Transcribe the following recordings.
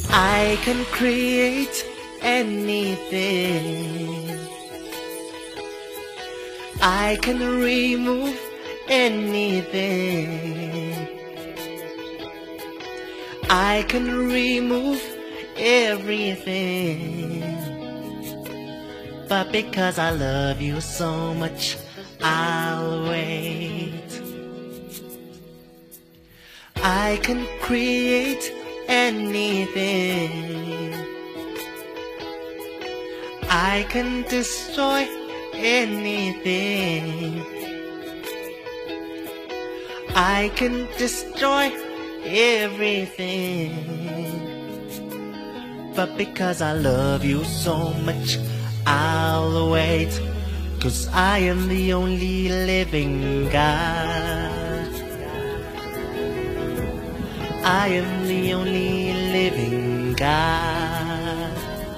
I can create anything. I can remove anything. I can remove everything. But because I love you so much, I'll wait. I can create anything. I can destroy anything. I can destroy everything. But because I love you so much, I'll wait. 'Cause I am the only living God. I am the only living God.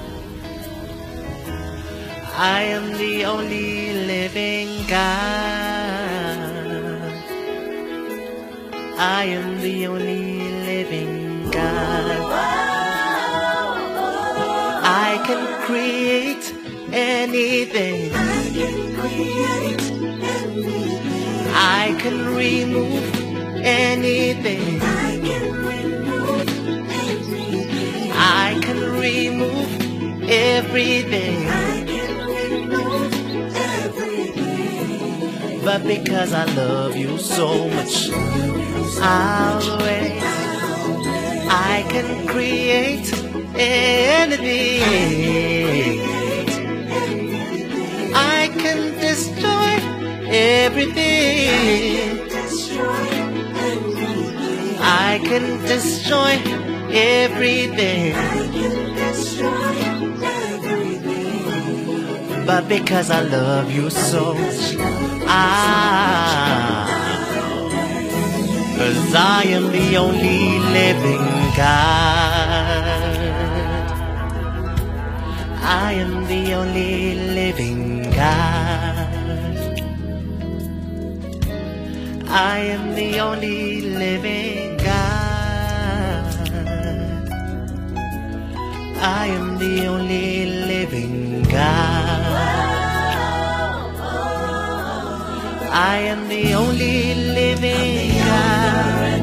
I am the only living God. I am the only living God. I can create anything. I can remove anything. I can remove everything. But because I love you so much, I'll wait. I can create anything. I can destroy everything. I can destroy everything. But because I love you so much, 'cause I am the only living God. I am the only living God. I am the only living God. I am the only living God. I am the only living God.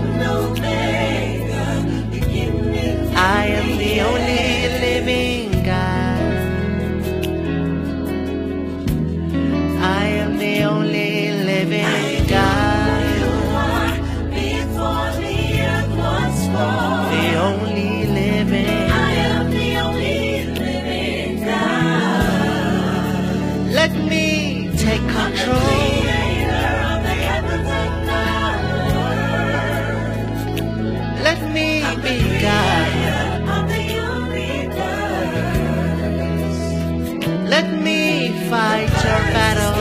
I am the only living God. I am the only living God. The only living. I am the only living God. Let me take control. Let me be God. Let me fight your battles.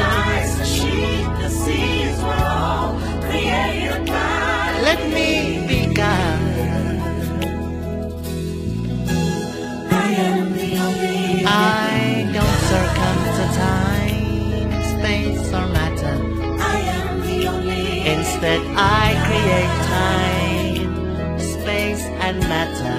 Let me be God. I don't succumb to time, space, or matter. Instead, I create time, space, and matter.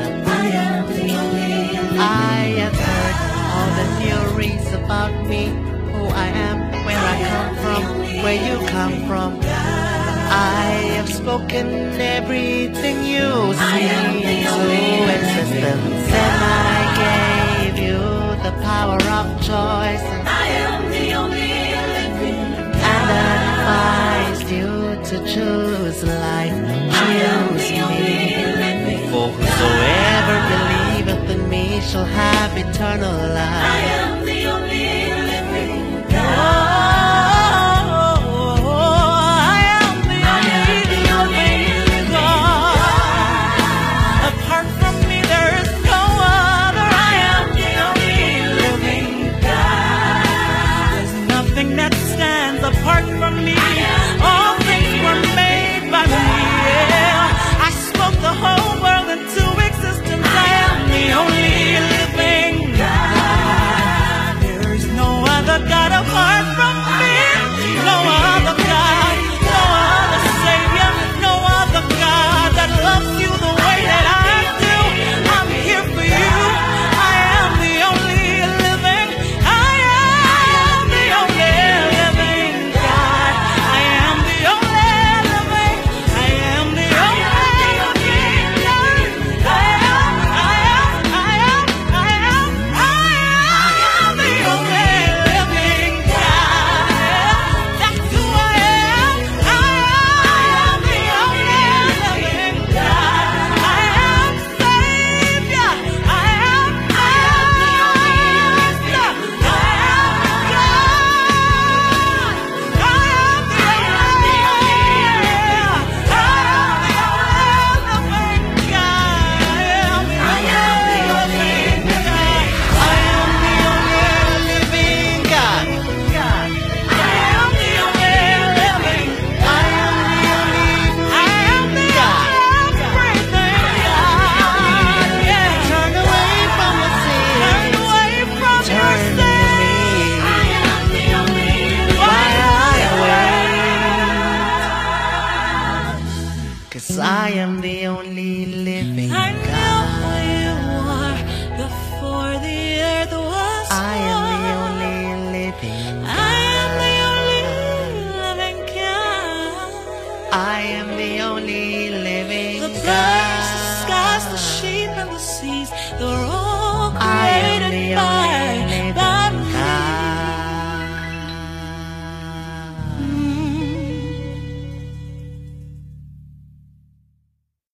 I have heard all the theories about me, who I am, where I come from, where you come from. I have spoken everything you see into existence, and I gave you the power of choice, I am the only living and advised you to choose life. Choose me, for whosoever believeth in me shall have eternal I life. am the only living Oh, God. I am the only living God. Apart from me, there is no other. I am the only living God. There's nothing that stands apart from me. All things were made by me. Yeah. I spoke the whole world into existence. I am the only living God. I am the only living I know God. who you are before the earth was I am the formed. only living I am the God. only living God. I am the only living The God. birds, the skies, the sheep, and the seas, they're all I am created the by